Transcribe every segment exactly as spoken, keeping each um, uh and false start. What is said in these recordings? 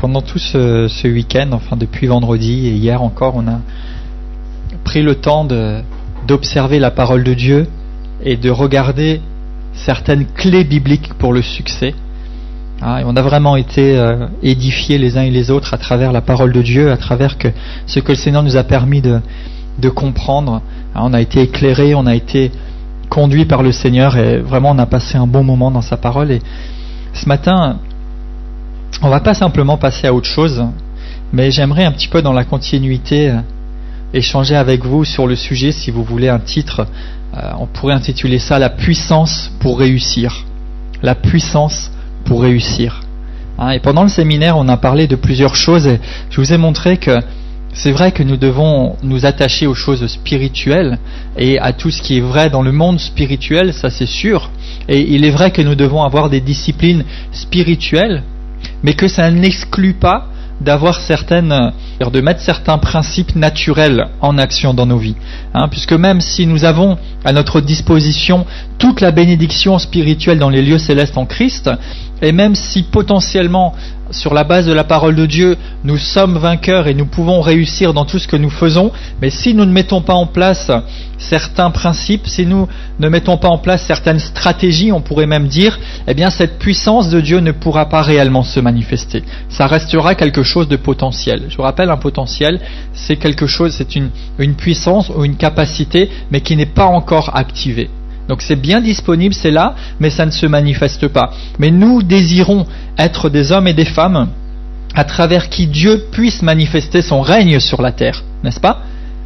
pendant tout ce, ce week-end, enfin depuis vendredi et hier encore, on a pris le temps de, d'observer la parole de Dieu et de regarder certaines clés bibliques pour le succès. Hein, et on a vraiment été euh, édifiés les uns et les autres à travers la parole de Dieu, à travers que, ce que le Seigneur nous a permis de, de comprendre. Hein, on a été éclairés, on a été conduits par le Seigneur et vraiment on a passé un bon moment dans sa parole. Et ce matin, on va pas simplement passer à autre chose, mais j'aimerais un petit peu dans la continuité euh, échanger avec vous sur le sujet. Si vous voulez un titre, euh, on pourrait intituler ça « La puissance pour réussir ». La puissance pour réussir. Hein, et pendant le séminaire, on a parlé de plusieurs choses et je vous ai montré que c'est vrai que nous devons nous attacher aux choses spirituelles et à tout ce qui est vrai dans le monde spirituel, ça c'est sûr. Et il est vrai que nous devons avoir des disciplines spirituelles, mais que ça n'exclut pas d'avoir certaines, de mettre certains principes naturels en action dans nos vies. Hein, puisque même si nous avons à notre disposition toute la bénédiction spirituelle dans les lieux célestes en Christ, et même si potentiellement, sur la base de la parole de Dieu, nous sommes vainqueurs et nous pouvons réussir dans tout ce que nous faisons, mais si nous ne mettons pas en place certains principes, si nous ne mettons pas en place certaines stratégies, on pourrait même dire, eh bien cette puissance de Dieu ne pourra pas réellement se manifester. Ça restera quelque chose de potentiel. Je vous rappelle, un potentiel, c'est quelque chose, c'est une, une puissance ou une capacité, mais qui n'est pas encore activée. Donc c'est bien disponible, c'est là, mais ça ne se manifeste pas. Mais nous désirons être des hommes et des femmes à travers qui Dieu puisse manifester son règne sur la terre, n'est-ce pas ?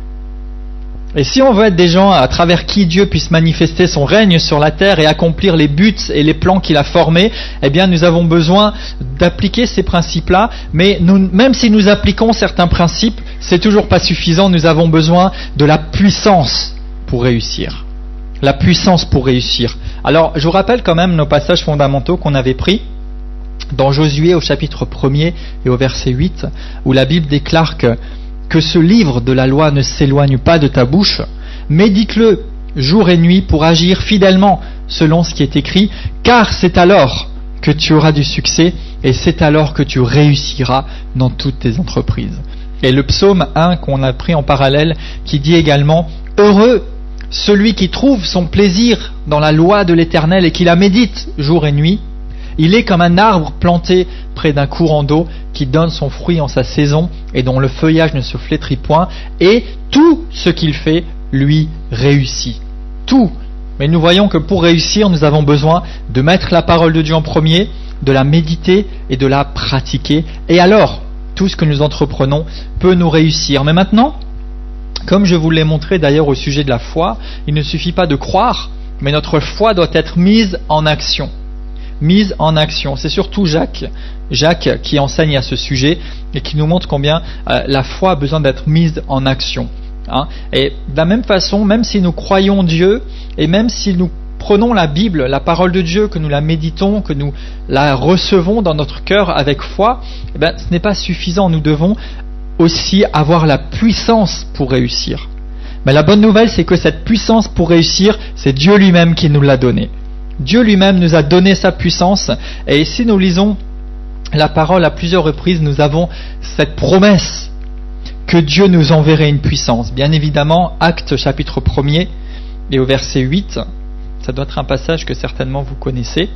Et si on veut être des gens à travers qui Dieu puisse manifester son règne sur la terre et accomplir les buts et les plans qu'il a formés, eh bien nous avons besoin d'appliquer ces principes-là, mais nous, même si nous appliquons certains principes, c'est toujours pas suffisant, nous avons besoin de la puissance pour réussir. La puissance pour réussir. Alors, je vous rappelle quand même nos passages fondamentaux qu'on avait pris dans Josué au chapitre premier et au verset huit, où la Bible déclare que, que ce livre de la loi ne s'éloigne pas de ta bouche, médite-le jour et nuit pour agir fidèlement selon ce qui est écrit, car c'est alors que tu auras du succès et c'est alors que tu réussiras dans toutes tes entreprises. Et le psaume un qu'on a pris en parallèle qui dit également « Heureux celui qui trouve son plaisir dans la loi de l'Éternel et qui la médite jour et nuit, il est comme un arbre planté près d'un courant d'eau qui donne son fruit en sa saison et dont le feuillage ne se flétrit point, et tout ce qu'il fait lui réussit. Tout. Mais nous voyons que pour réussir, nous avons besoin de mettre la parole de Dieu en premier, de la méditer et de la pratiquer. Et alors, tout ce que nous entreprenons peut nous réussir. Mais maintenant, comme je vous l'ai montré d'ailleurs au sujet de la foi, il ne suffit pas de croire, mais notre foi doit être mise en action. Mise en action. C'est surtout Jacques, Jacques qui enseigne à ce sujet et qui nous montre combien euh, la foi a besoin d'être mise en action. Hein. Et de la même façon, même si nous croyons Dieu et même si nous prenons la Bible, la parole de Dieu, que nous la méditons, que nous la recevons dans notre cœur avec foi, eh bien, ce n'est pas suffisant. Nous devons aussi avoir la puissance pour réussir. Mais la bonne nouvelle, c'est que cette puissance pour réussir, c'est Dieu lui-même qui nous l'a donnée. Dieu lui-même nous a donné sa puissance, et si nous lisons la parole à plusieurs reprises, nous avons cette promesse que Dieu nous enverrait une puissance. Bien évidemment, Actes chapitre premier et au verset huit, ça doit être un passage que certainement vous connaissez,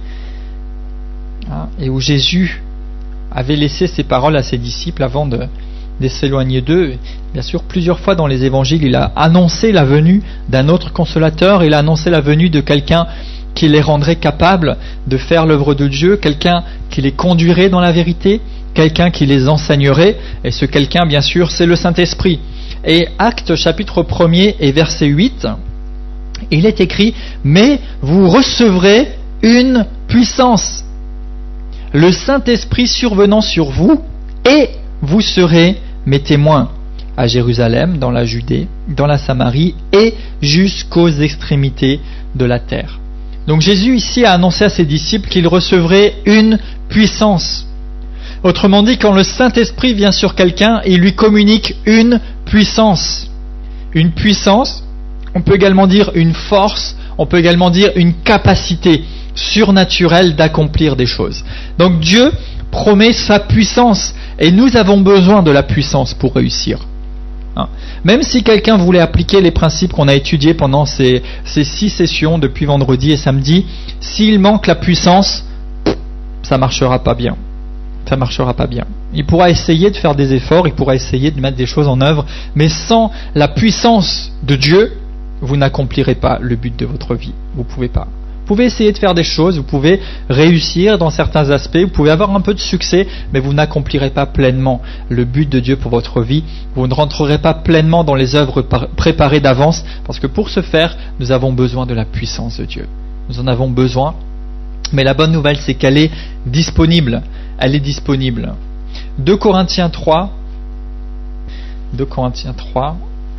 hein, et où Jésus avait laissé ses paroles à ses disciples avant de de s'éloigner d'eux. Bien sûr, plusieurs fois dans les évangiles, il a annoncé la venue d'un autre consolateur, il a annoncé la venue de quelqu'un qui les rendrait capables de faire l'œuvre de Dieu, quelqu'un qui les conduirait dans la vérité, quelqu'un qui les enseignerait, et ce quelqu'un, bien sûr, c'est le Saint-Esprit. Et Actes chapitre premier et verset huit, il est écrit « Mais vous recevrez une puissance, le Saint-Esprit survenant sur vous, et vous serez mes témoins à Jérusalem, dans la Judée, dans la Samarie et jusqu'aux extrémités de la terre. » Donc Jésus ici a annoncé à ses disciples qu'ils recevraient une puissance. Autrement dit, quand le Saint-Esprit vient sur quelqu'un, il lui communique une puissance. Une puissance, on peut également dire une force, on peut également dire une capacité surnaturelle d'accomplir des choses. Donc Dieu promet sa puissance. Et nous avons besoin de la puissance pour réussir. Hein. Même si quelqu'un voulait appliquer les principes qu'on a étudiés pendant ces, ces six sessions depuis vendredi et samedi, s'il manque la puissance, ça ne marchera pas bien. Ça ne marchera pas bien. Il pourra essayer de faire des efforts, il pourra essayer de mettre des choses en œuvre, mais sans la puissance de Dieu, vous n'accomplirez pas le but de votre vie. Vous ne pouvez pas. Vous pouvez essayer de faire des choses, vous pouvez réussir dans certains aspects, vous pouvez avoir un peu de succès, mais vous n'accomplirez pas pleinement le but de Dieu pour votre vie. Vous ne rentrerez pas pleinement dans les œuvres préparées d'avance, parce que pour ce faire, nous avons besoin de la puissance de Dieu. Nous en avons besoin, mais la bonne nouvelle, c'est qu'elle est disponible. Elle est disponible. deux Corinthiens trois, deux Corinthiens trois,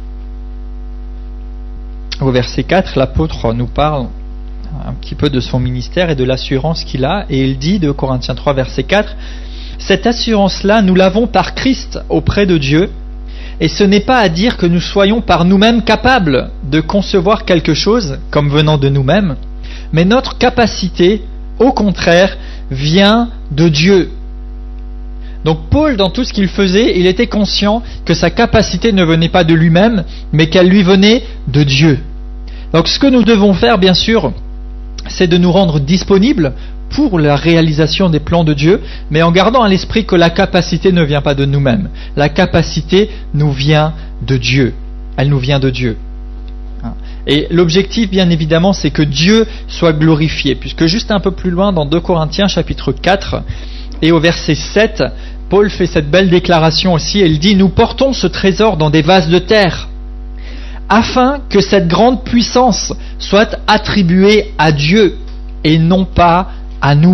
au verset quatre, l'apôtre nous parle un petit peu de son ministère et de l'assurance qu'il a, et il dit, deux Corinthiens trois, verset quatre, « Cette assurance-là, nous l'avons par Christ auprès de Dieu, et ce n'est pas à dire que nous soyons par nous-mêmes capables de concevoir quelque chose comme venant de nous-mêmes, mais notre capacité, au contraire, vient de Dieu. » Donc Paul, dans tout ce qu'il faisait, il était conscient que sa capacité ne venait pas de lui-même, mais qu'elle lui venait de Dieu. Donc ce que nous devons faire, bien sûr, c'est de nous rendre disponibles pour la réalisation des plans de Dieu, mais en gardant à l'esprit que la capacité ne vient pas de nous-mêmes. La capacité nous vient de Dieu. Elle nous vient de Dieu. Et l'objectif, bien évidemment, c'est que Dieu soit glorifié, puisque juste un peu plus loin, dans deux Corinthiens, chapitre quatre, et au verset sept, Paul fait cette belle déclaration aussi, il dit « Nous portons ce trésor dans des vases de terre, afin que cette grande puissance soit attribuée à Dieu et non pas à nous. »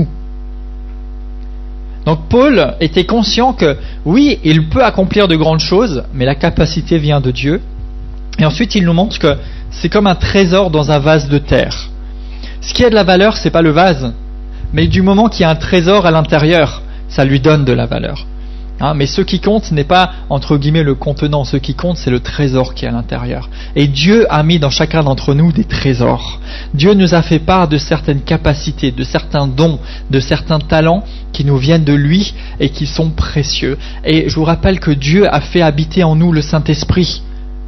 Donc Paul était conscient que oui, il peut accomplir de grandes choses, mais la capacité vient de Dieu. Et ensuite, il nous montre que c'est comme un trésor dans un vase de terre. Ce qui a de la valeur, c'est pas le vase, mais du moment qu'il y a un trésor à l'intérieur, ça lui donne de la valeur. Hein, mais ce qui compte, ce n'est pas, entre guillemets, le contenant. Ce qui compte, c'est le trésor qui est à l'intérieur. Et Dieu a mis dans chacun d'entre nous des trésors. Dieu nous a fait part de certaines capacités, de certains dons, de certains talents qui nous viennent de lui et qui sont précieux. Et je vous rappelle que Dieu a fait habiter en nous le Saint-Esprit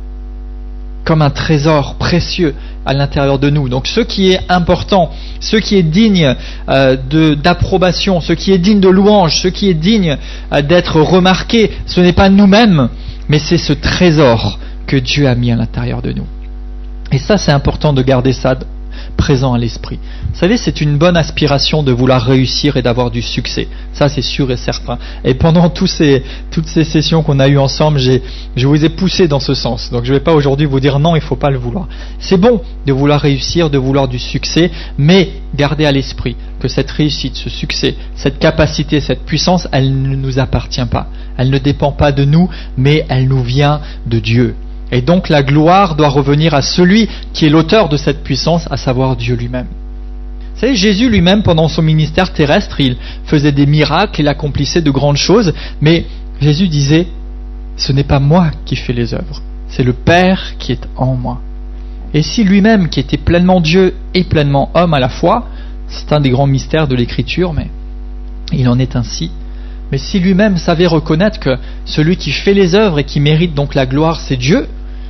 comme un trésor précieux à l'intérieur de nous. Donc ce qui est important, ce qui est digne euh, de, d'approbation, ce qui est digne de louange, ce qui est digne euh, d'être remarqué, ce n'est pas nous-mêmes, mais c'est ce trésor que Dieu a mis à l'intérieur de nous. Et ça, c'est important de garder ça présent à l'esprit. Vous savez, c'est une bonne aspiration de vouloir réussir et d'avoir du succès. Ça, c'est sûr et certain. Et pendant tous ces, toutes ces sessions qu'on a eues ensemble, j'ai, je vous ai poussé dans ce sens. Donc je ne vais pas aujourd'hui vous dire non, il ne faut pas le vouloir. C'est bon de vouloir réussir, de vouloir du succès, mais gardez à l'esprit que cette réussite, ce succès, cette capacité, cette puissance, elle ne nous appartient pas. Elle ne dépend pas de nous, mais elle nous vient de Dieu. Et donc la gloire doit revenir à celui qui est l'auteur de cette puissance, à savoir Dieu lui-même. Vous savez, Jésus lui-même, pendant son ministère terrestre, il faisait des miracles, il accomplissait de grandes choses, mais Jésus disait, ce n'est pas moi qui fais les œuvres, c'est le Père qui est en moi. Et si lui-même, qui était pleinement Dieu et pleinement homme à la fois, c'est un des grands mystères de l'Écriture, mais il en est ainsi. Mais si lui-même savait reconnaître que celui qui fait les œuvres et qui mérite donc la gloire, c'est Dieu,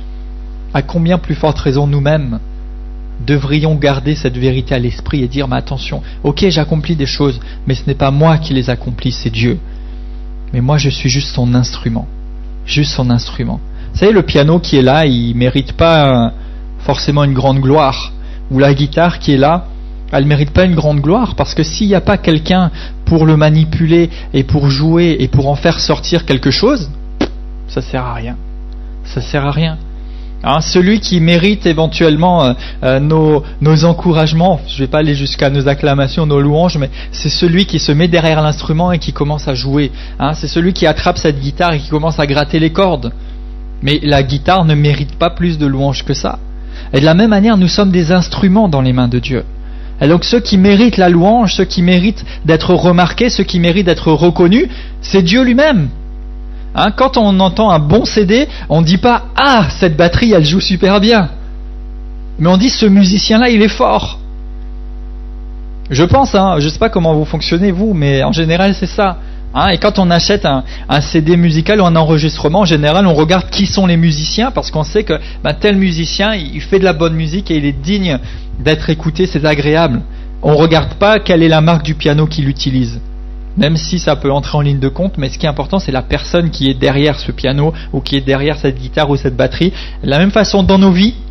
à combien plus forte raison nous-mêmes devrions garder cette vérité à l'esprit et dire, mais attention, ok, j'accomplis des choses, mais ce n'est pas moi qui les accomplis, c'est Dieu. Mais moi, je suis juste son instrument. Juste son instrument. Vous savez, le piano qui est là, il ne mérite pas forcément une grande gloire. Ou la guitare qui est là, elle ne mérite pas une grande gloire, parce que s'il n'y a pas quelqu'un pour le manipuler et pour jouer et pour en faire sortir quelque chose, ça ne sert à rien. Ça ne sert à rien. Hein, celui qui mérite éventuellement euh, euh, nos, nos encouragements, je ne vais pas aller jusqu'à nos acclamations, nos louanges, mais c'est celui qui se met derrière l'instrument et qui commence à jouer. Hein, c'est celui qui attrape cette guitare et qui commence à gratter les cordes. Mais la guitare ne mérite pas plus de louanges que ça. Et de la même manière, nous sommes des instruments dans les mains de Dieu. Et donc ceux qui méritent la louange, ceux qui méritent d'être remarqués, ceux qui méritent d'être reconnus, c'est Dieu lui-même. Hein, quand on entend un bon C D, on ne dit pas « Ah, cette batterie, elle joue super bien !» Mais on dit « Ce musicien-là, il est fort !» Je pense, hein, je ne sais pas comment vous fonctionnez vous, mais en général c'est ça. Hein, et quand on achète un, un C D musical ou un enregistrement, en général, on regarde qui sont les musiciens parce qu'on sait que ben, tel musicien, il fait de la bonne musique et il est digne d'être écouté, c'est agréable. On ne regarde pas quelle est la marque du piano qu'il utilise, même si ça peut entrer en ligne de compte, mais ce qui est important, c'est la personne qui est derrière ce piano ou qui est derrière cette guitare ou cette batterie. De la même façon, dans nos vies,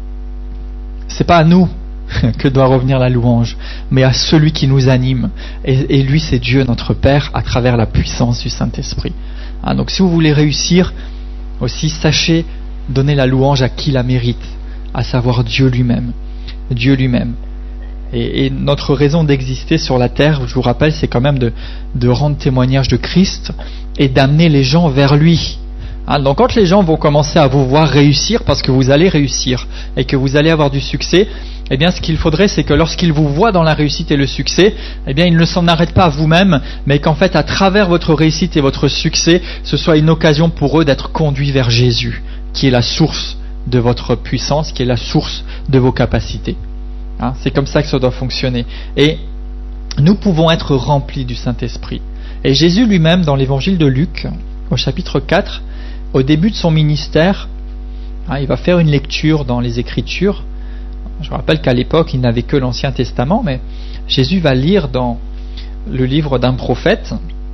c'est pas à nous que doit revenir la louange, mais à celui qui nous anime. Et, et lui, c'est Dieu, notre Père, à travers la puissance du Saint-Esprit. Hein, donc si vous voulez réussir, aussi sachez donner la louange à qui la mérite, à savoir Dieu lui-même. Dieu lui-même. Et, et notre raison d'exister sur la terre, je vous rappelle, c'est quand même de, de rendre témoignage de Christ et d'amener les gens vers lui. Hein, donc quand les gens vont commencer à vous voir réussir, parce que vous allez réussir et que vous allez avoir du succès, eh bien ce qu'il faudrait, c'est que lorsqu'ils vous voient dans la réussite et le succès, eh bien ils ne s'en arrêtent pas à vous-même, mais qu'en fait à travers votre réussite et votre succès, ce soit une occasion pour eux d'être conduits vers Jésus, qui est la source de votre puissance, qui est la source de vos capacités. Hein, c'est comme ça que ça doit fonctionner. Et nous pouvons être remplis du Saint-Esprit. Et Jésus lui-même, dans l'évangile de Luc, au chapitre quatre, au début de son ministère, hein, il va faire une lecture dans les Écritures. Je rappelle qu'à l'époque, il n'avait que l'Ancien Testament, mais Jésus va lire dans le livre d'un prophète,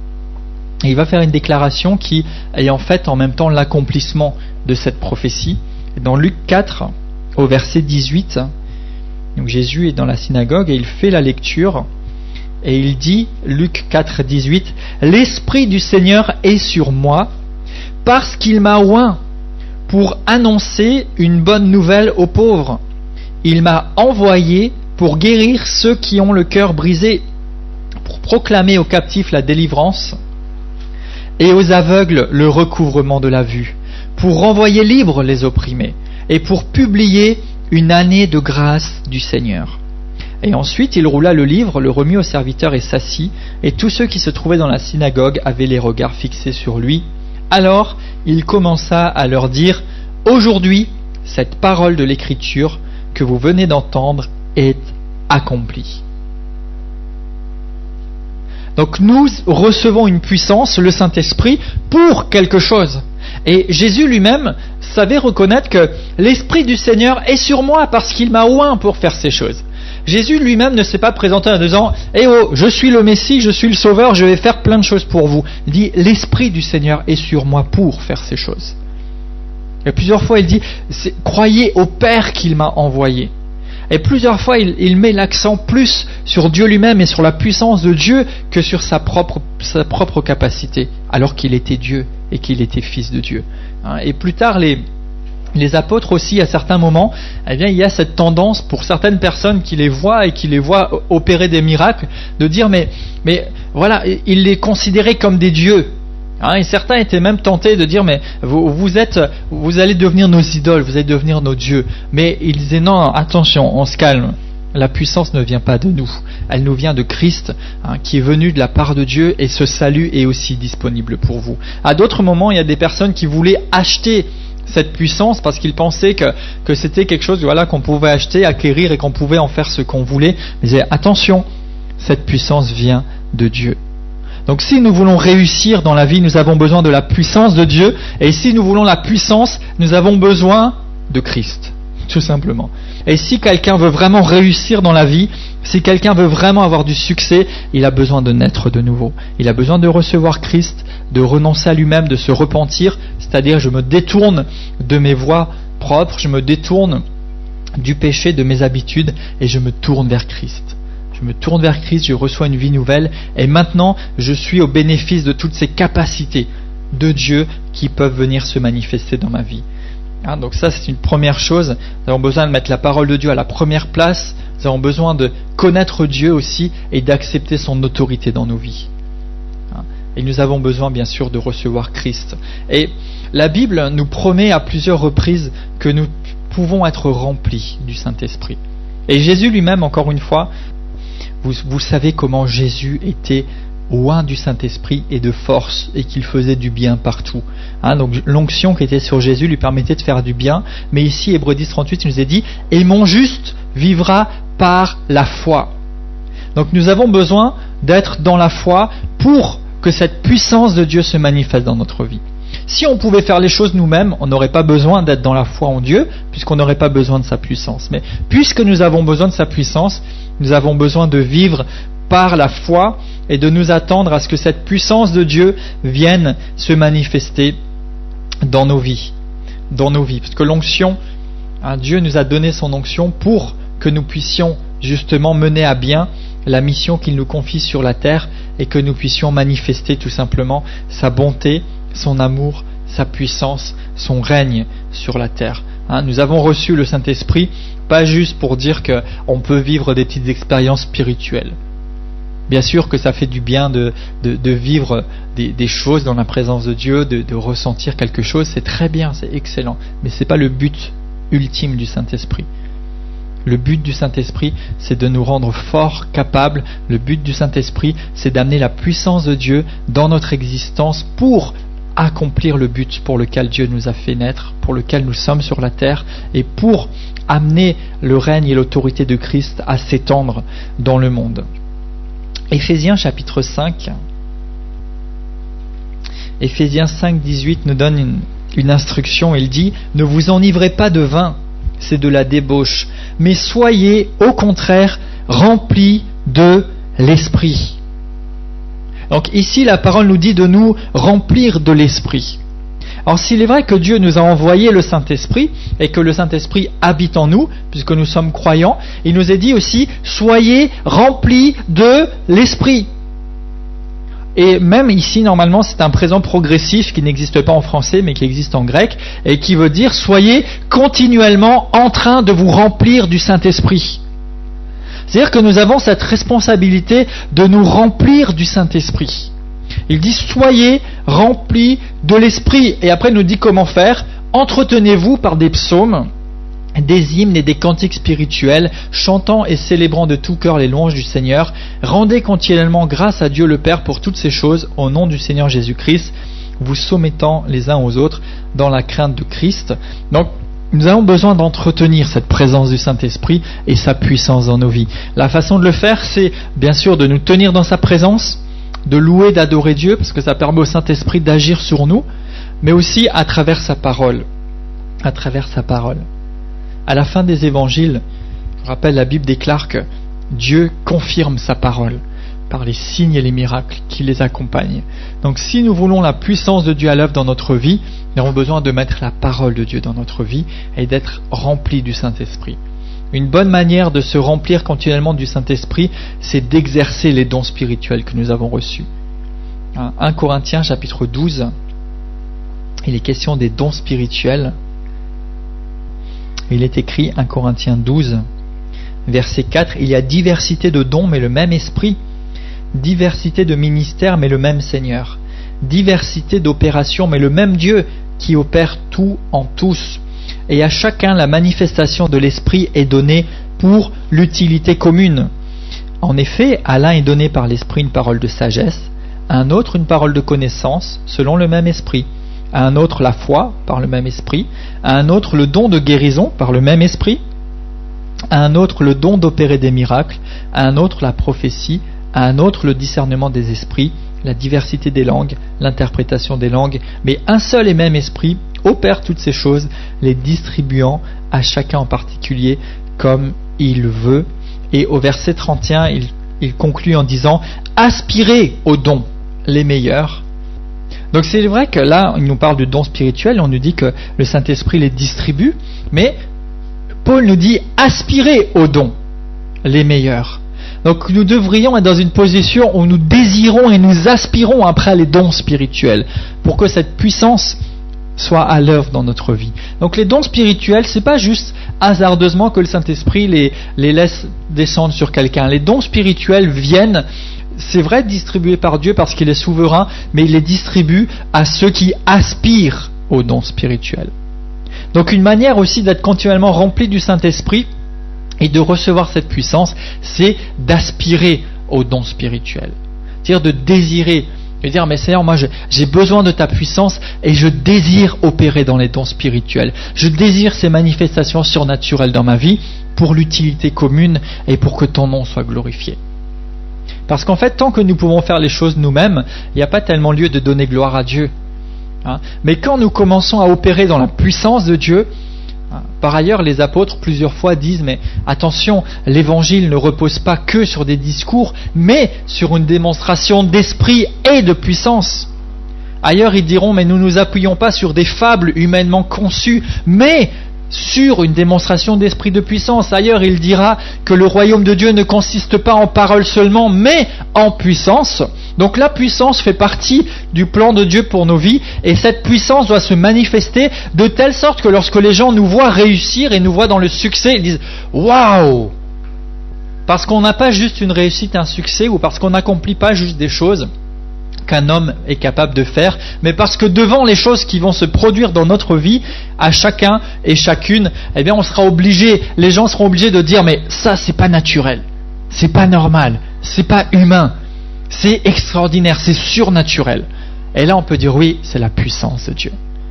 et il va faire une déclaration qui est en fait en même temps l'accomplissement de cette prophétie. Dans Luc quatre, au verset dix-huit, donc Jésus est dans la synagogue et il fait la lecture, et il dit, Luc quatre, dix-huit, « L'Esprit du Seigneur est sur moi, parce qu'il m'a oint pour annoncer une bonne nouvelle aux pauvres. Il m'a envoyé pour guérir ceux qui ont le cœur brisé, pour proclamer aux captifs la délivrance et aux aveugles le recouvrement de la vue, pour renvoyer libres les opprimés et pour publier une année de grâce du Seigneur. » Et ensuite il roula le livre, le remit au serviteur et s'assit, et tous ceux qui se trouvaient dans la synagogue avaient les regards fixés sur lui. Alors il commença à leur dire, « Aujourd'hui, cette parole de l'Écriture que vous venez d'entendre est accomplie. » Donc nous recevons une puissance, le Saint-Esprit, pour quelque chose. Et Jésus lui-même savait reconnaître que l'Esprit du Seigneur est sur moi parce qu'il m'a oint pour faire ces choses. Jésus lui-même ne s'est pas présenté en disant « Eh oh, je suis le Messie, je suis le Sauveur, je vais faire plein de choses pour vous. » Il dit « L'Esprit du Seigneur est sur moi pour faire ces choses. » Et plusieurs fois il dit « Croyez au Père qu'il m'a envoyé. » Et plusieurs fois il, il met l'accent plus sur Dieu lui-même et sur la puissance de Dieu que sur sa propre, sa propre capacité, alors qu'il était Dieu et qu'il était Fils de Dieu. Et plus tard les... Les apôtres aussi, à certains moments, eh bien, il y a cette tendance pour certaines personnes qui les voient et qui les voient opérer des miracles, de dire mais, mais voilà, ils les considéraient comme des dieux. Hein, et certains étaient même tentés de dire mais vous, vous êtes, vous allez devenir nos idoles, vous allez devenir nos dieux. Mais ils disaient non, attention, on se calme. La puissance ne vient pas de nous, elle nous vient de Christ, hein, qui est venu de la part de Dieu, et ce salut est aussi disponible pour vous. À d'autres moments, il y a des personnes qui voulaient acheter cette puissance parce qu'ils pensaient que, que c'était quelque chose voilà, qu'on pouvait acheter, acquérir et qu'on pouvait en faire ce qu'on voulait. Mais attention, cette puissance vient de Dieu. Donc si nous voulons réussir dans la vie, nous avons besoin de la puissance de Dieu, et si nous voulons la puissance, nous avons besoin de Christ, tout simplement. Et si quelqu'un veut vraiment réussir dans la vie, si quelqu'un veut vraiment avoir du succès, il a besoin de naître de nouveau. Il a besoin de recevoir Christ, de renoncer à lui-même, de se repentir, c'est-à-dire je me détourne de mes voies propres, je me détourne du péché, de mes habitudes, et je me tourne vers Christ. Je me tourne vers Christ, je reçois une vie nouvelle, et maintenant je suis au bénéfice de toutes ces capacités de Dieu qui peuvent venir se manifester dans ma vie. Hein, donc ça c'est une première chose. Nous avons besoin de mettre la parole de Dieu à la première place. Nous avons besoin de connaître Dieu aussi et d'accepter son autorité dans nos vies. Hein, et nous avons besoin bien sûr de recevoir Christ. Et la Bible nous promet à plusieurs reprises que nous pouvons être remplis du Saint-Esprit. Et Jésus lui-même, encore une fois, vous, vous savez comment Jésus était oint du Saint-Esprit et de force, et qu'il faisait du bien partout. Hein, donc l'onction qui était sur Jésus lui permettait de faire du bien, mais ici Hébreux dix, trente-huit il nous est dit « Et mon juste vivra par la foi ». Donc nous avons besoin d'être dans la foi pour que cette puissance de Dieu se manifeste dans notre vie. Si on pouvait faire les choses nous-mêmes, on n'aurait pas besoin d'être dans la foi en Dieu, puisqu'on n'aurait pas besoin de sa puissance. Mais puisque nous avons besoin de sa puissance, nous avons besoin de vivre par la foi et de nous attendre à ce que cette puissance de Dieu vienne se manifester dans nos vies. Dans nos vies. Parce que l'onction, hein, Dieu nous a donné son onction pour que nous puissions justement mener à bien la mission qu'il nous confie sur la terre et que nous puissions manifester tout simplement sa bonté, son amour, sa puissance, son règne sur la terre. Hein, nous avons reçu le Saint-Esprit pas juste pour dire qu'on peut vivre des petites expériences spirituelles. Bien sûr que ça fait du bien de, de, de vivre des, des choses dans la présence de Dieu, de, de ressentir quelque chose, c'est très bien, c'est excellent, mais ce n'est pas le but ultime du Saint-Esprit. Le but du Saint-Esprit, c'est de nous rendre forts, capables. Le but du Saint-Esprit, c'est d'amener la puissance de Dieu dans notre existence pour accomplir le but pour lequel Dieu nous a fait naître, pour lequel nous sommes sur la terre, et pour amener le règne et l'autorité de Christ à s'étendre dans le monde. Éphésiens chapitre cinq, Éphésiens cinq, dix-huit nous donne une, une instruction. Il dit « Ne vous enivrez pas de vin, c'est de la débauche, mais soyez au contraire remplis de l'Esprit. » Donc ici, la parole nous dit de nous remplir de l'Esprit. Alors s'il est vrai que Dieu nous a envoyé le Saint-Esprit et que le Saint-Esprit habite en nous, puisque nous sommes croyants, il nous est dit aussi « Soyez remplis de l'Esprit ». Et même ici, normalement, c'est un présent progressif qui n'existe pas en français, mais qui existe en grec, et qui veut dire « Soyez continuellement en train de vous remplir du Saint-Esprit ». C'est-à-dire que nous avons cette responsabilité de nous remplir du Saint-Esprit. Il dit « Soyez remplis de l'Esprit ». Et après, il nous dit comment faire. « Entretenez-vous par des psaumes, des hymnes et des cantiques spirituels, chantant et célébrant de tout cœur les louanges du Seigneur. Rendez continuellement grâce à Dieu le Père pour toutes ces choses, au nom du Seigneur Jésus-Christ, vous soumettant les uns aux autres dans la crainte de Christ. » Donc, nous avons besoin d'entretenir cette présence du Saint-Esprit et sa puissance dans nos vies. La façon de le faire, c'est bien sûr de nous tenir dans sa présence, de louer, d'adorer Dieu, parce que ça permet au Saint-Esprit d'agir sur nous, mais aussi à travers sa parole. À travers sa parole. À la fin des évangiles, je rappelle, la Bible déclare que Dieu confirme sa parole par les signes et les miracles qui les accompagnent. Donc si nous voulons la puissance de Dieu à l'œuvre dans notre vie, nous avons besoin de mettre la parole de Dieu dans notre vie et d'être remplis du Saint-Esprit. Une bonne manière de se remplir continuellement du Saint-Esprit, c'est d'exercer les dons spirituels que nous avons reçus. premier Corinthiens chapitre douze, il est question des dons spirituels. Il est écrit, premier Corinthiens douze, verset quatre, « Il y a diversité de dons, mais le même Esprit, diversité de ministères, mais le même Seigneur, diversité d'opérations, mais le même Dieu qui opère tout en tous. Et à chacun la manifestation de l'Esprit est donnée pour l'utilité commune. En effet, à l'un est donné par l'Esprit une parole de sagesse, à un autre une parole de connaissance, selon le même Esprit, à un autre la foi, par le même Esprit, à un autre le don de guérison, par le même Esprit, à un autre le don d'opérer des miracles, à un autre la prophétie, à un autre le discernement des esprits, la diversité des langues, l'interprétation des langues, mais un seul et même Esprit opère toutes ces choses, les distribuant à chacun en particulier comme il veut. » Et au verset trente et un, il, il conclut en disant « Aspirez aux dons les meilleurs. » Donc c'est vrai que là, il nous parle de dons spirituels, on nous dit que le Saint-Esprit les distribue, mais Paul nous dit « Aspirez aux dons les meilleurs ». Donc nous devrions être dans une position où nous désirons et nous aspirons après les dons spirituels pour que cette puissance soit à l'œuvre dans notre vie. Donc les dons spirituels, c'est pas juste hasardeusement que le Saint-Esprit les, les laisse descendre sur quelqu'un. Les dons spirituels viennent, c'est vrai, distribués par Dieu parce qu'il est souverain, mais il les distribue à ceux qui aspirent aux dons spirituels. Donc une manière aussi d'être continuellement rempli du Saint-Esprit et de recevoir cette puissance, c'est d'aspirer aux dons spirituels. C'est-à-dire de désirer, de dire, mais Seigneur, moi je, j'ai besoin de ta puissance et je désire opérer dans les dons spirituels. Je désire ces manifestations surnaturelles dans ma vie pour l'utilité commune et pour que ton nom soit glorifié. Parce qu'en fait, tant que nous pouvons faire les choses nous-mêmes, il n'y a pas tellement lieu de donner gloire à Dieu. Hein. Mais quand nous commençons à opérer dans la puissance de Dieu, hein, par ailleurs, les apôtres plusieurs fois disent, mais attention, l'évangile ne repose pas que sur des discours, mais sur une démonstration d'esprit et de puissance. Ailleurs, ils diront, mais nous ne nous appuyons pas sur des fables humainement conçues, mais sur une démonstration d'esprit de puissance. Ailleurs, il dira que le royaume de Dieu ne consiste pas en paroles seulement, mais en puissance. Donc la puissance fait partie du plan de Dieu pour nos vies, et cette puissance doit se manifester de telle sorte que lorsque les gens nous voient réussir et nous voient dans le succès, ils disent « Waouh !» Parce qu'on n'a pas juste une réussite, un succès, ou parce qu'on n'accomplit pas juste des choses qu'un homme est capable de faire, mais parce que devant les choses qui vont se produire dans notre vie, à chacun et chacune, eh bien on sera obligé, les gens seront obligés de dire, mais ça c'est pas naturel, c'est pas normal, c'est pas humain, c'est extraordinaire, c'est surnaturel. Et là on peut dire oui, c'est la puissance de Dieu.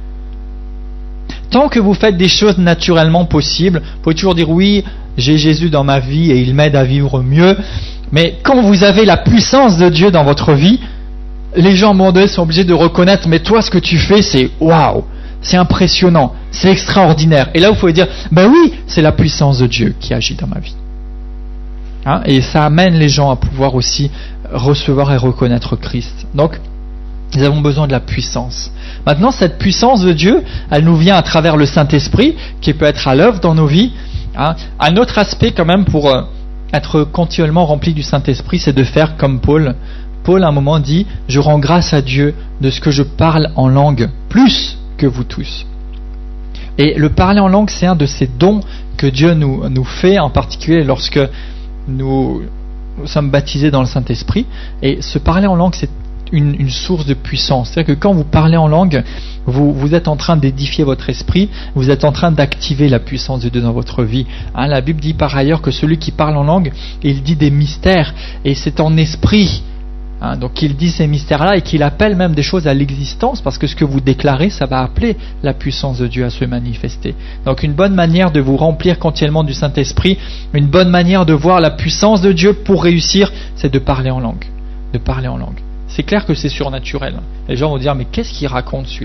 Tant que vous faites des choses naturellement possibles, vous pouvez toujours dire oui, j'ai Jésus dans ma vie et il m'aide à vivre mieux, mais quand vous avez la puissance de Dieu dans votre vie, les gens à un moment donné sont obligés de reconnaître, mais toi ce que tu fais c'est waouh, c'est impressionnant, c'est extraordinaire. Et là vous pouvez dire, ben oui, c'est la puissance de Dieu qui agit dans ma vie. Hein? Et ça amène les gens à pouvoir aussi recevoir et reconnaître Christ. Donc, nous avons besoin de la puissance. Maintenant, cette puissance de Dieu, elle nous vient à travers le Saint-Esprit, qui peut être à l'œuvre dans nos vies. Hein? Un autre aspect quand même pour euh, être continuellement rempli du Saint-Esprit, c'est de faire comme Paul. Paul, à un moment, dit « Je rends grâce à Dieu de ce que je parle en langue, plus que vous tous. » Et le parler en langue, c'est un de ces dons que Dieu nous, nous fait, en particulier lorsque nous, nous sommes baptisés dans le Saint-Esprit. Et ce parler en langue, c'est une, une source de puissance. C'est-à-dire que quand vous parlez en langue, vous, vous êtes en train d'édifier votre esprit, vous êtes en train d'activer la puissance de Dieu dans votre vie. Hein, la Bible dit par ailleurs que celui qui parle en langue, il dit des mystères, et c'est en esprit. Hein, donc il dit ces mystères-là et qu'il appelle même des choses à l'existence, parce que ce que vous déclarez, ça va appeler la puissance de Dieu à se manifester. Donc une bonne manière de vous remplir continuellement du Saint-Esprit, une bonne manière de voir la puissance de Dieu pour réussir, c'est de parler en langue. De parler en langue. C'est clair que c'est surnaturel. Les gens vont dire, mais qu'est-ce qu'il raconte celui-là ?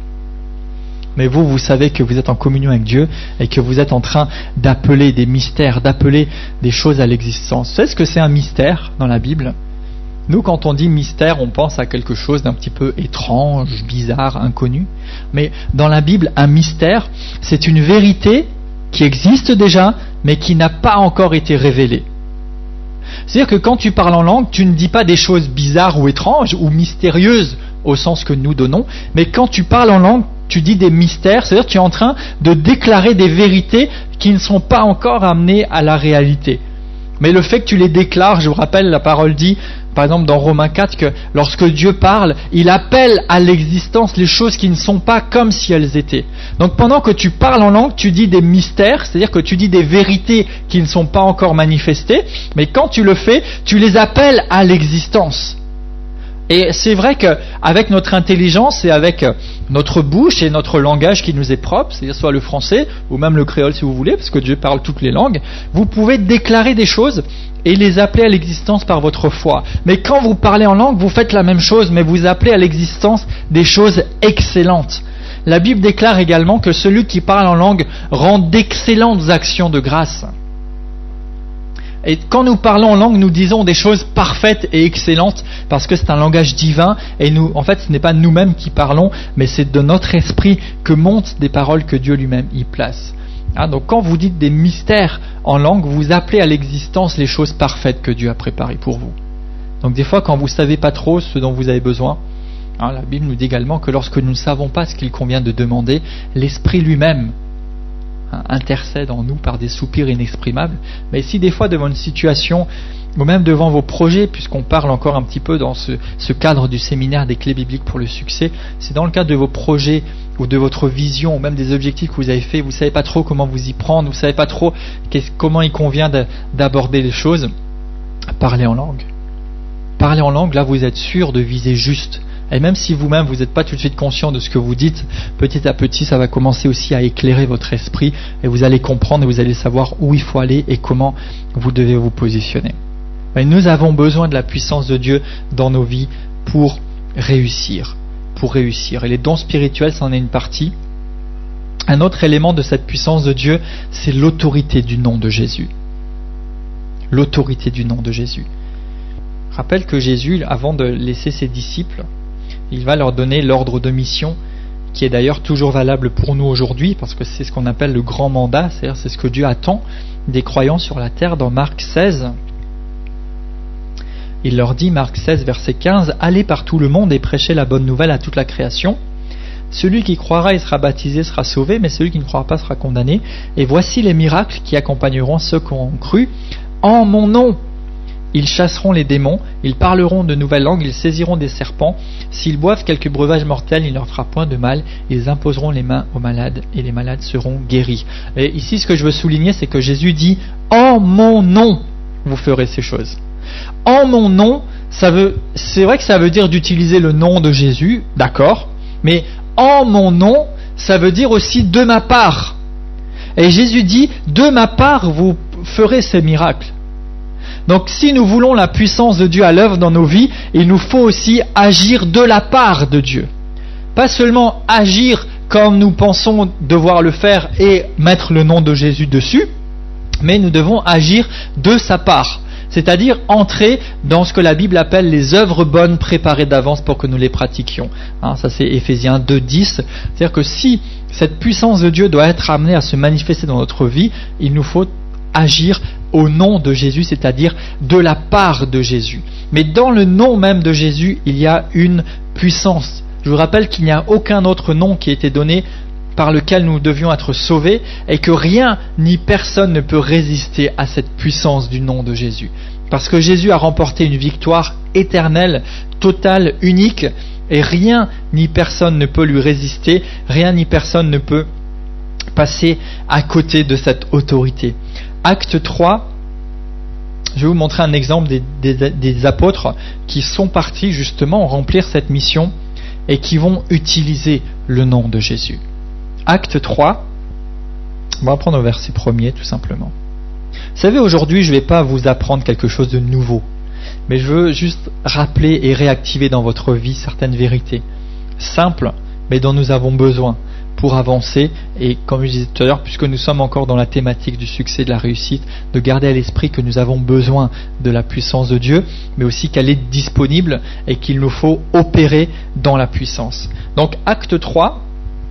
Mais vous, vous savez que vous êtes en communion avec Dieu et que vous êtes en train d'appeler des mystères, d'appeler des choses à l'existence. Vous savez ce que c'est un mystère dans la Bible ? Nous, quand on dit mystère, on pense à quelque chose d'un petit peu étrange, bizarre, inconnu. Mais dans la Bible, un mystère, c'est une vérité qui existe déjà, mais qui n'a pas encore été révélée. C'est-à-dire que quand tu parles en langue, tu ne dis pas des choses bizarres ou étranges ou mystérieuses au sens que nous donnons, mais quand tu parles en langue, tu dis des mystères, c'est-à-dire que tu es en train de déclarer des vérités qui ne sont pas encore amenées à la réalité. Mais le fait que tu les déclares, je vous rappelle, la parole dit, par exemple dans Romains quatre, que lorsque Dieu parle, il appelle à l'existence les choses qui ne sont pas comme si elles étaient. Donc pendant que tu parles en langue, tu dis des mystères, c'est-à-dire que tu dis des vérités qui ne sont pas encore manifestées, mais quand tu le fais, tu les appelles à l'existence. Et c'est vrai qu'avec notre intelligence et avec notre bouche et notre langage qui nous est propre, c'est-à-dire soit le français ou même le créole si vous voulez, parce que Dieu parle toutes les langues, vous pouvez déclarer des choses et les appeler à l'existence par votre foi. Mais quand vous parlez en langue, vous faites la même chose, mais vous appelez à l'existence des choses excellentes. La Bible déclare également que celui qui parle en langue rend d'excellentes actions de grâce. Et quand nous parlons en langue, nous disons des choses parfaites et excellentes parce que c'est un langage divin et nous, en fait, ce n'est pas nous-mêmes qui parlons, mais c'est de notre esprit que montent des paroles que Dieu lui-même y place. Hein, donc quand vous dites des mystères en langue, vous appelez à l'existence les choses parfaites que Dieu a préparées pour vous. Donc des fois, quand vous ne savez pas trop ce dont vous avez besoin, hein, la Bible nous dit également que lorsque nous ne savons pas ce qu'il convient de demander, l'Esprit lui-même intercède en nous par des soupirs inexprimables. Mais si des fois devant une situation ou même devant vos projets, puisqu'on parle encore un petit peu dans ce, ce cadre du séminaire des clés bibliques pour le succès, c'est dans le cadre de vos projets ou de votre vision ou même des objectifs que vous avez faits, vous ne savez pas trop comment vous y prendre, vous ne savez pas trop comment il convient de, d'aborder les choses, parlez en langue. Parlez en langue, là vous êtes sûr de viser juste. Et même si vous-même vous n'êtes pas tout de suite conscient de ce que vous dites, petit à petit ça va commencer aussi à éclairer votre esprit et vous allez comprendre et vous allez savoir où il faut aller et comment vous devez vous positionner. Mais nous avons besoin de la puissance de Dieu dans nos vies pour réussir. Pour réussir. Et les dons spirituels, c'en est une partie. Un autre élément de cette puissance de Dieu, c'est l'autorité du nom de Jésus. L'autorité du nom de Jésus. Rappelle que Jésus, avant de laisser ses disciples, il va leur donner l'ordre de mission, qui est d'ailleurs toujours valable pour nous aujourd'hui, parce que c'est ce qu'on appelle le grand mandat, c'est-à-dire c'est ce que Dieu attend des croyants sur la terre. Dans Marc seize, il leur dit, Marc seize, verset quinze, « Allez par tout le monde et prêchez la bonne nouvelle à toute la création. Celui qui croira et sera baptisé sera sauvé, mais celui qui ne croira pas sera condamné. Et voici les miracles qui accompagneront ceux qui ont cru. En mon nom, ils chasseront les démons, ils parleront de nouvelles langues, ils saisiront des serpents. S'ils boivent quelque breuvage mortel, il ne leur fera point de mal. Ils imposeront les mains aux malades et les malades seront guéris. » Et ici, ce que je veux souligner, c'est que Jésus dit « En mon nom, vous ferez ces choses. » En mon nom, ça veut, c'est vrai que ça veut dire d'utiliser le nom de Jésus, d'accord, mais en mon nom, ça veut dire aussi de ma part. Et Jésus dit, de ma part, vous ferez ces miracles. Donc si nous voulons la puissance de Dieu à l'œuvre dans nos vies, il nous faut aussi agir de la part de Dieu. Pas seulement agir comme nous pensons devoir le faire et mettre le nom de Jésus dessus, mais nous devons agir de sa part. C'est-à-dire entrer dans ce que la Bible appelle les œuvres bonnes préparées d'avance pour que nous les pratiquions. Hein, ça c'est Éphésiens deux, dix. C'est-à-dire que si cette puissance de Dieu doit être amenée à se manifester dans notre vie, il nous faut agir au nom de Jésus, c'est-à-dire de la part de Jésus. Mais dans le nom même de Jésus, il y a une puissance. Je vous rappelle qu'il n'y a aucun autre nom qui a été donné par lequel nous devions être sauvés, et que rien ni personne ne peut résister à cette puissance du nom de Jésus. Parce que Jésus a remporté une victoire éternelle, totale, unique, et rien ni personne ne peut lui résister, rien ni personne ne peut passer à côté de cette autorité. Acte trois, je vais vous montrer un exemple des, des, des apôtres qui sont partis justement remplir cette mission et qui vont utiliser le nom de Jésus. Acte trois, on va prendre au verset premier tout simplement. Vous savez, aujourd'hui, je ne vais pas vous apprendre quelque chose de nouveau, mais je veux juste rappeler et réactiver dans votre vie certaines vérités simples, mais dont nous avons besoin pour avancer. Et comme je disais tout à l'heure, puisque nous sommes encore dans la thématique du succès, de la réussite, de garder à l'esprit que nous avons besoin de la puissance de Dieu, mais aussi qu'elle est disponible et qu'il nous faut opérer dans la puissance. Donc, acte trois,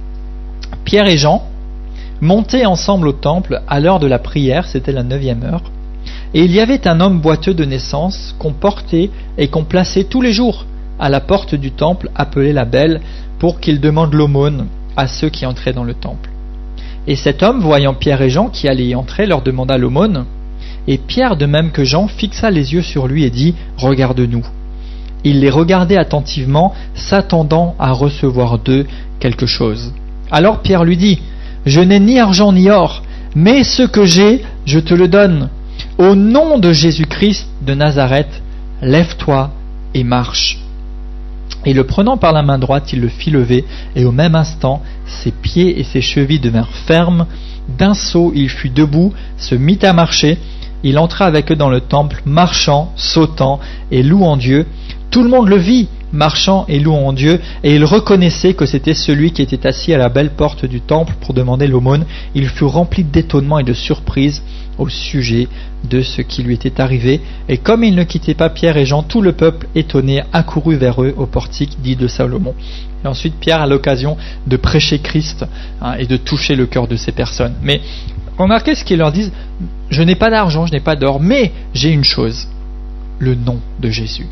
Pierre et Jean montaient ensemble au temple à l'heure de la prière, c'était la neuvième heure, et il y avait un homme boiteux de naissance qu'on portait et qu'on plaçait tous les jours à la porte du temple appelée la Belle pour qu'il demande l'aumône à ceux qui entraient dans le temple. Et cet homme, voyant Pierre et Jean qui allaient y entrer, leur demanda l'aumône, et Pierre, de même que Jean, fixa les yeux sur lui et dit « Regarde-nous ». Il les regardait attentivement, s'attendant à recevoir d'eux quelque chose. Alors Pierre lui dit, « Je n'ai ni argent ni or, mais ce que j'ai, je te le donne. Au nom de Jésus-Christ de Nazareth, lève-toi et marche. » Et le prenant par la main droite, il le fit lever, et au même instant, ses pieds et ses chevilles devinrent fermes. D'un saut, il fut debout, se mit à marcher. Il entra avec eux dans le temple, marchant, sautant et louant Dieu. Tout le monde le vit, marchant et louant Dieu, et il reconnaissait que c'était celui qui était assis à la belle porte du temple pour demander l'aumône. Il fut rempli d'étonnement et de surprise au sujet de ce qui lui était arrivé, et comme il ne quittait pas Pierre et Jean, tout le peuple étonné accourut vers eux au portique dit de Salomon. Et ensuite Pierre a l'occasion de prêcher Christ hein, et de toucher le cœur de ces personnes. Mais remarquez ce qu'ils leur disent, je n'ai pas d'argent, je n'ai pas d'or, mais j'ai une chose, le nom de Jésus.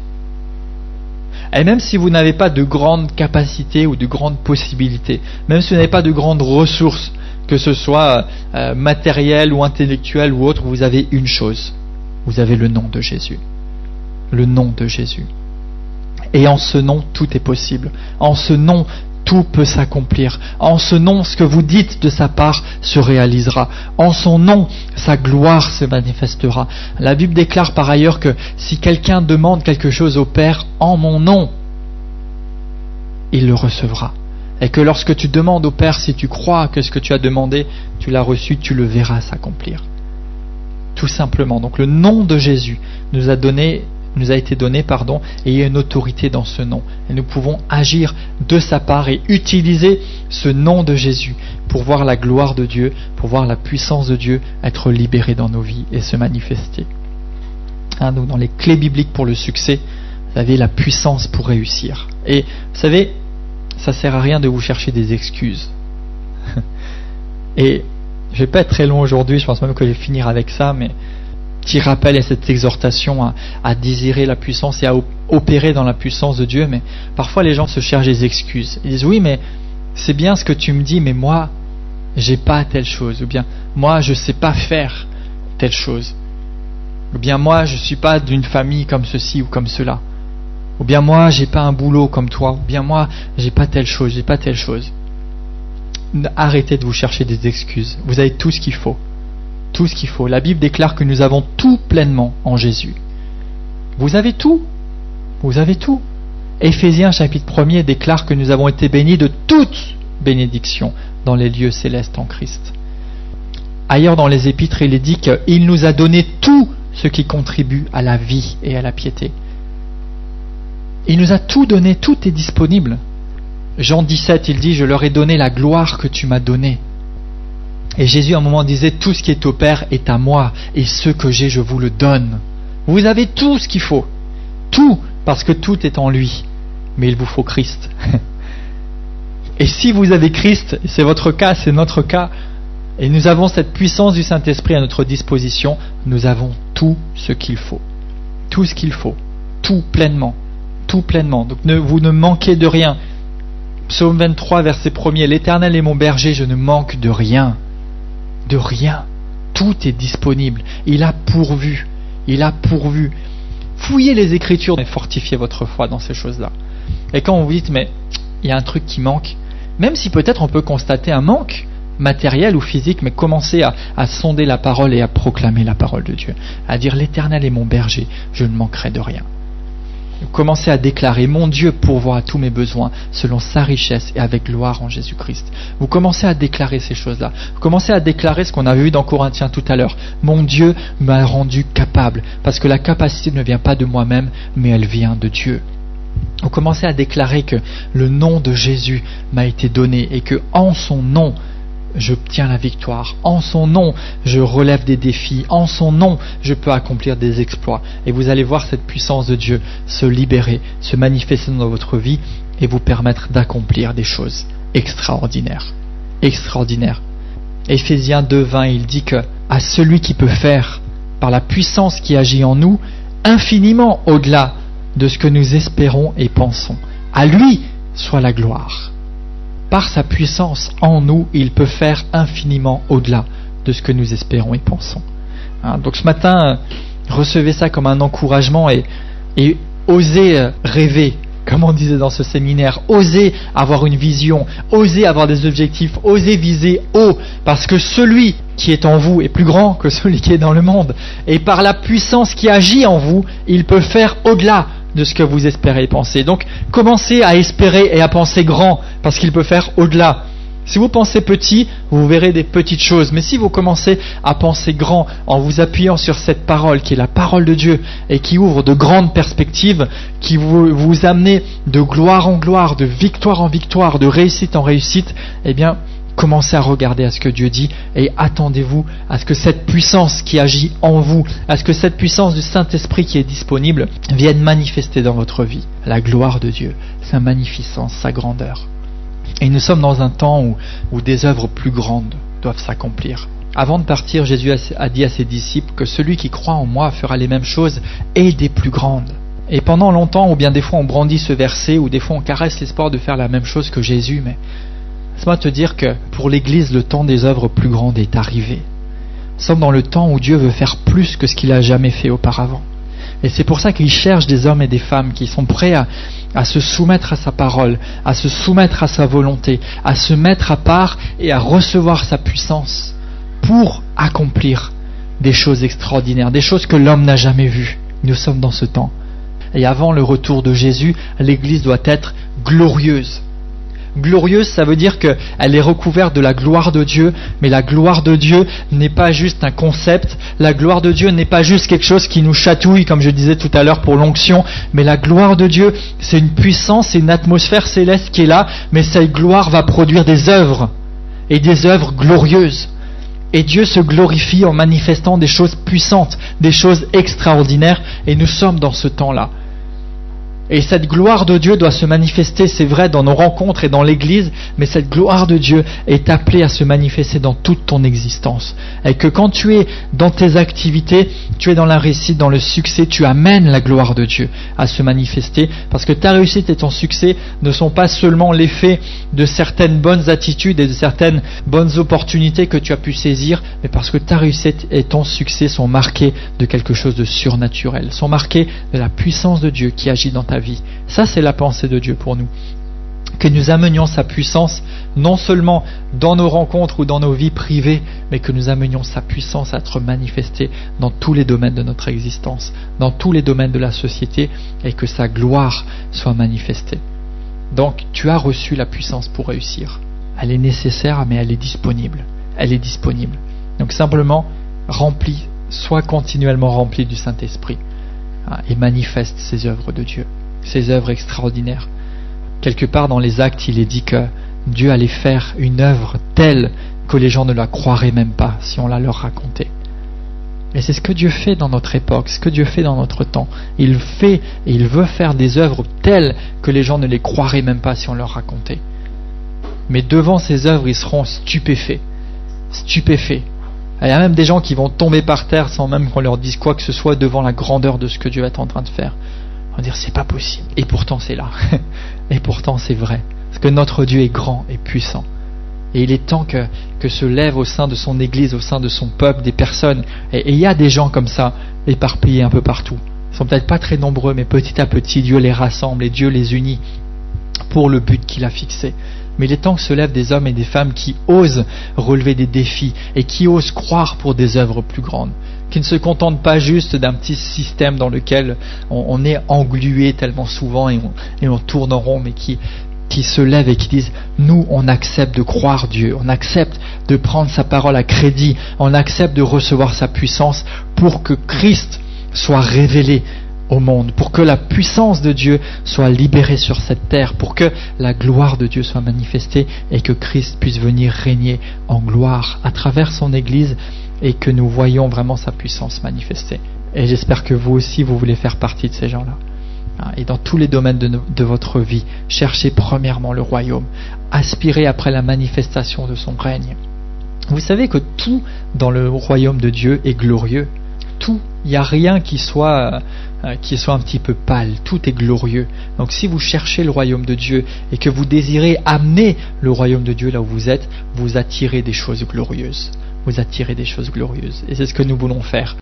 Et même si vous n'avez pas de grandes capacités ou de grandes possibilités, même si vous n'avez pas de grandes ressources, que ce soit euh, matériel ou intellectuel ou autre, vous avez une chose, vous avez le nom de Jésus. Le nom de Jésus. Et en ce nom, tout est possible. En ce nom, tout peut s'accomplir. En ce nom, ce que vous dites de sa part se réalisera. En son nom, sa gloire se manifestera. La Bible déclare par ailleurs que si quelqu'un demande quelque chose au Père en mon nom, il le recevra. Et que lorsque tu demandes au Père, si tu crois que ce que tu as demandé, tu l'as reçu, tu le verras s'accomplir. tout simplement. Donc le nom de Jésus nous a donné, nous a été donné, pardon, et il y a une autorité dans ce nom. Et nous pouvons agir de sa part et utiliser ce nom de Jésus pour voir la gloire de Dieu, pour voir la puissance de Dieu être libérée dans nos vies et se manifester. Hein, donc dans les clés bibliques pour le succès, vous avez la puissance pour réussir. Et vous savez, ça sert à rien de vous chercher des excuses. Et je vais pas être très long aujourd'hui, je pense même que je vais finir avec ça, mais petit rappel à cette exhortation à, à désirer la puissance et à opérer dans la puissance de Dieu. Mais parfois les gens se cherchent des excuses. Ils disent oui, mais c'est bien ce que tu me dis, mais moi j'ai pas telle chose, ou bien moi je sais pas faire telle chose, ou bien moi je suis pas d'une famille comme ceci ou comme cela, ou bien moi j'ai pas un boulot comme toi, ou bien moi j'ai pas telle chose, j'ai pas telle chose. Arrêtez de vous chercher des excuses. Vous avez tout ce qu'il faut. Tout ce qu'il faut. La Bible déclare que nous avons tout pleinement en Jésus. Vous avez tout. Vous avez tout. Éphésiens chapitre premier déclare que nous avons été bénis de toute bénédiction dans les lieux célestes en Christ. Ailleurs dans les épîtres, il est dit qu'il nous a donné tout ce qui contribue à la vie et à la piété. Il nous a tout donné, tout est disponible. Jean dix-sept, il dit « Je leur ai donné la gloire que tu m'as donnée ». Et Jésus à un moment disait « Tout ce qui est au Père est à moi, et ce que j'ai, je vous le donne ». Vous avez tout ce qu'il faut. Tout, parce que tout est en lui. Mais il vous faut Christ. Et si vous avez Christ, c'est votre cas, c'est notre cas, et nous avons cette puissance du Saint-Esprit à notre disposition, nous avons tout ce qu'il faut. Tout ce qu'il faut. Tout pleinement. Tout pleinement. Donc ne, vous ne manquez de rien. Psaume vingt-trois, verset premier, « L'Éternel est mon berger, je ne manque de rien. » De rien. Tout est disponible. Il a pourvu. Il a pourvu. Fouillez les Écritures et fortifiez votre foi dans ces choses-là. Et quand vous dites, mais il y a un truc qui manque, même si peut-être on peut constater un manque matériel ou physique, mais commencez à, à sonder la parole et à proclamer la parole de Dieu. À dire, « L'Éternel est mon berger, je ne manquerai de rien. » Commencez à déclarer « Mon Dieu pourvoit à tous mes besoins selon sa richesse et avec gloire en Jésus-Christ. » Vous commencez à déclarer ces choses-là. Vous commencez à déclarer ce qu'on a vu dans Corinthiens tout à l'heure. « Mon Dieu m'a rendu capable. » Parce que la capacité ne vient pas de moi-même, mais elle vient de Dieu. Vous commencez à déclarer que le nom de Jésus m'a été donné et que en son nom, j'obtiens la victoire. En son nom, je relève des défis. En son nom, je peux accomplir des exploits. Et vous allez voir cette puissance de Dieu se libérer, se manifester dans votre vie et vous permettre d'accomplir des choses extraordinaires. Extraordinaires. Éphésiens deux, vingt, il dit que à celui qui peut faire, par la puissance qui agit en nous, infiniment au-delà de ce que nous espérons et pensons. À lui soit la gloire. Par sa puissance en nous, il peut faire infiniment au-delà de ce que nous espérons et pensons. Hein, donc ce matin, recevez ça comme un encouragement et, et osez rêver, comme on disait dans ce séminaire. Osez avoir une vision, osez avoir des objectifs, osez viser haut, parce que celui qui est en vous est plus grand que celui qui est dans le monde. Et par la puissance qui agit en vous, il peut faire au-delà de ce que vous espérez et pensez. Donc, commencez à espérer et à penser grand, parce qu'il peut faire au-delà. Si vous pensez petit, vous verrez des petites choses. Mais si vous commencez à penser grand, en vous appuyant sur cette parole, qui est la parole de Dieu, et qui ouvre de grandes perspectives, qui vous, vous amène de gloire en gloire, de victoire en victoire, de réussite en réussite, eh bien, commencez à regarder à ce que Dieu dit et attendez-vous à ce que cette puissance qui agit en vous, à ce que cette puissance du Saint-Esprit qui est disponible vienne manifester dans votre vie la gloire de Dieu, sa magnificence, sa grandeur. Et nous sommes dans un temps où, où des œuvres plus grandes doivent s'accomplir. Avant de partir, Jésus a dit à ses disciples que celui qui croit en moi fera les mêmes choses et des plus grandes. Et pendant longtemps, ou bien des fois on brandit ce verset, ou des fois on caresse l'espoir de faire la même chose que Jésus, mais laisse-moi te dire que pour l'Église, le temps des œuvres plus grandes est arrivé. Nous sommes dans le temps où Dieu veut faire plus que ce qu'il a jamais fait auparavant. Et c'est pour ça qu'il cherche des hommes et des femmes qui sont prêts à, à se soumettre à sa parole, à se soumettre à sa volonté, à se mettre à part et à recevoir sa puissance pour accomplir des choses extraordinaires, des choses que l'homme n'a jamais vues. Nous sommes dans ce temps. Et avant le retour de Jésus, l'Église doit être glorieuse. Glorieuse, ça veut dire qu'elle est recouverte de la gloire de Dieu, mais la gloire de Dieu n'est pas juste un concept, la gloire de Dieu n'est pas juste quelque chose qui nous chatouille, comme je disais tout à l'heure pour l'onction, mais la gloire de Dieu, c'est une puissance, c'est une atmosphère céleste qui est là, mais cette gloire va produire des œuvres, et des œuvres glorieuses. Et Dieu se glorifie en manifestant des choses puissantes, des choses extraordinaires, et nous sommes dans ce temps-là. Et cette gloire de Dieu doit se manifester, c'est vrai, dans nos rencontres et dans l'Église, mais cette gloire de Dieu est appelée à se manifester dans toute ton existence. Et que quand tu es dans tes activités, tu es dans la réussite, dans le succès, tu amènes la gloire de Dieu à se manifester, parce que ta réussite et ton succès ne sont pas seulement l'effet de certaines bonnes attitudes et de certaines bonnes opportunités que tu as pu saisir, mais parce que ta réussite et ton succès sont marqués de quelque chose de surnaturel, sont marqués de la puissance de Dieu qui agit dans ta vie. Ça, c'est la pensée de Dieu pour nous. Que nous amenions sa puissance, non seulement dans nos rencontres ou dans nos vies privées, mais que nous amenions sa puissance à être manifestée dans tous les domaines de notre existence, dans tous les domaines de la société, et que sa gloire soit manifestée. Donc, tu as reçu la puissance pour réussir. Elle est nécessaire, mais elle est disponible. Elle est disponible. Donc, simplement, remplis, sois continuellement rempli du Saint-Esprit, hein, et manifeste ces œuvres de Dieu, ces œuvres extraordinaires. Quelque part dans les Actes, il est dit que Dieu allait faire une œuvre telle que les gens ne la croiraient même pas si on la leur racontait. Et c'est ce que Dieu fait dans notre époque, ce que Dieu fait dans notre temps. Il fait et il veut faire des œuvres telles que les gens ne les croiraient même pas si on leur racontait. Mais devant ces œuvres, ils seront stupéfaits. Stupéfaits. Il y a même des gens qui vont tomber par terre sans même qu'on leur dise quoi que ce soit devant la grandeur de ce que Dieu est en train de faire. On va dire c'est pas possible. Et pourtant c'est là. Et pourtant c'est vrai. Parce que notre Dieu est grand et puissant. Et il est temps que, que se lève au sein de son Église, au sein de son peuple, des personnes. Et il y a des gens comme ça, éparpillés un peu partout. Ils sont peut-être pas très nombreux, mais petit à petit, Dieu les rassemble et Dieu les unit pour le but qu'il a fixé. Mais il est temps que se lèvent des hommes et des femmes qui osent relever des défis et qui osent croire pour des œuvres plus grandes, qui ne se contentent pas juste d'un petit système dans lequel on, on est englué tellement souvent et on, et on tourne en rond, mais qui, qui se lèvent et qui disent « Nous, on accepte de croire Dieu, on accepte de prendre sa parole à crédit, on accepte de recevoir sa puissance pour que Christ soit révélé au monde, pour que la puissance de Dieu soit libérée sur cette terre, pour que la gloire de Dieu soit manifestée et que Christ puisse venir régner en gloire à travers son Église et que nous voyons vraiment sa puissance manifestée. Et j'espère que vous aussi, vous voulez faire partie de ces gens-là. Et dans tous les domaines de, no- de votre vie, cherchez premièrement le royaume, aspirez après la manifestation de son règne. Vous savez que tout dans le royaume de Dieu est glorieux. Tout, il n'y a rien qui soit, euh, qui soit un petit peu pâle, tout est glorieux. Donc si vous cherchez le royaume de Dieu et que vous désirez amener le royaume de Dieu là où vous êtes, vous attirez des choses glorieuses. Vous attirez des choses glorieuses. Et c'est ce que nous voulons faire.